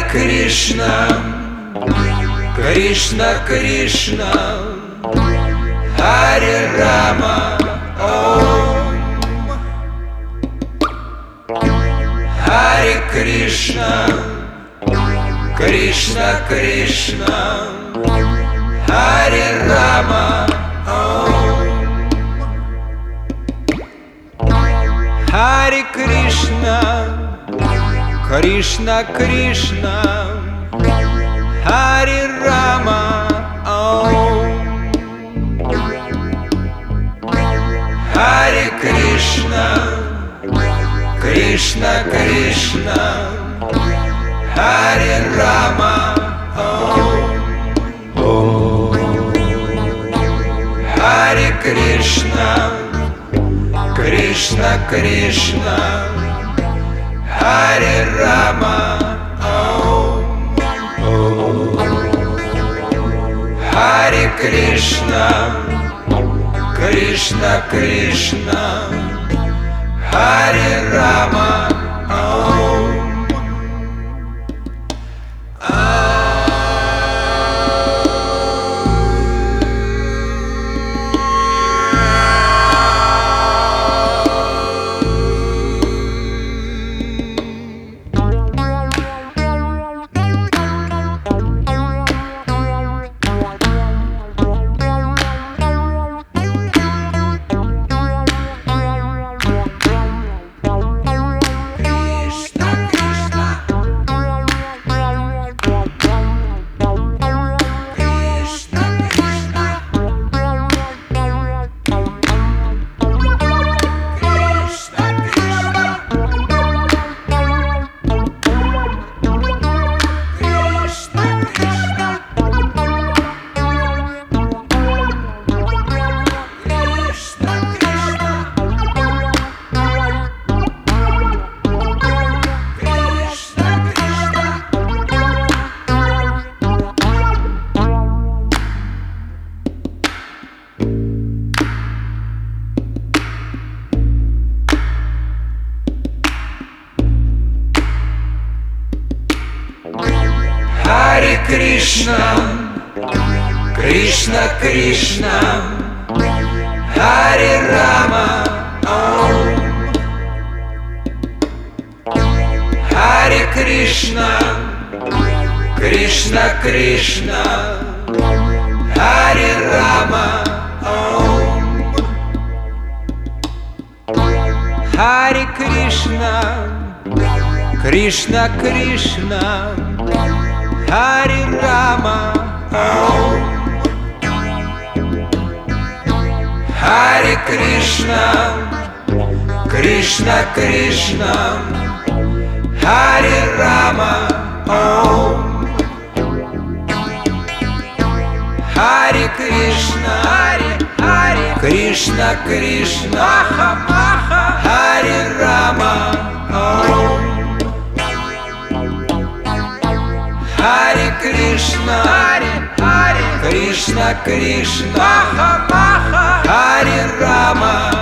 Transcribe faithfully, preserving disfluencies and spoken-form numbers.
Кришна, Кришна, Кришна, Харе Рама, Ом. Харе Кришна, Кришна, Кришна, Харе Рама, Ом. Харе Кришна, Кришна, Кришна, Харе Рама, Ом. Харе Кришна, Кришна, Кришна, Харе Рама, Ом. Харе Кришна, Кришна, Кришна, Харе Рама, Ом. Харе Кришна, Кришна, Кришна, Харе Рама, Ом. Харе Кришна, Кришна, Кришна, Харе Рама, Ом. Харе Кришна, Кришна, Кришна, Харе Рама, Ом. Харе Кришна, Кришна, Кришна, Харе Рама, Ом. Харе Кришна, Кришна, Кришна, Харе Рама, Ом. Харе Кришна, Харе, Харе Кришна, Кришна, Харе Рама, Ом. Харе Кришна, Харе, Харе Кришна, Кришна, Харе Рама.